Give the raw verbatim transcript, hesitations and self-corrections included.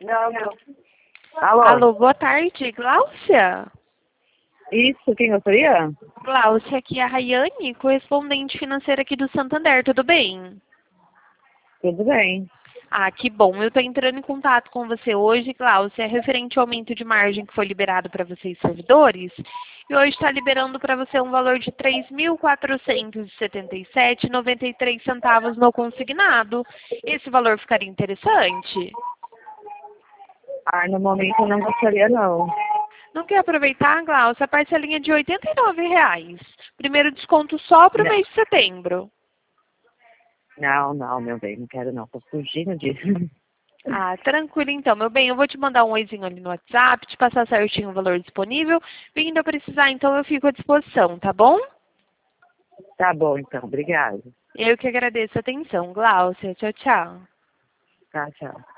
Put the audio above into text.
Não, não. Alô? Alô, boa tarde, Gláucia? Isso, quem gostaria? Gláucia, aqui é a Rayane, correspondente financeira aqui do Santander, tudo bem? Tudo bem. Ah, que bom. Eu estou entrando em contato com você hoje, Gláucia, referente ao aumento de margem que foi liberado para vocês servidores. E hoje está liberando para você um valor de três mil quatrocentos e setenta e sete reais e noventa e três centavos no consignado. Esse valor ficaria interessante? Ah, no momento eu não gostaria, não. Não quer aproveitar, Gláucia? A parcelinha de oitenta e nove reais. Primeiro desconto só para o Não, mês de setembro. não, não, meu bem, não quero não. Tô fugindo disso. Ah, tranquilo então, meu bem. Eu vou te mandar um oizinho ali no WhatsApp, te passar certinho o valor disponível. Vindo eu precisar, então eu fico à disposição, tá bom? Tá bom, então. Obrigada. Eu que agradeço a atenção, Gláucia. Tchau, tchau. Tá, tchau.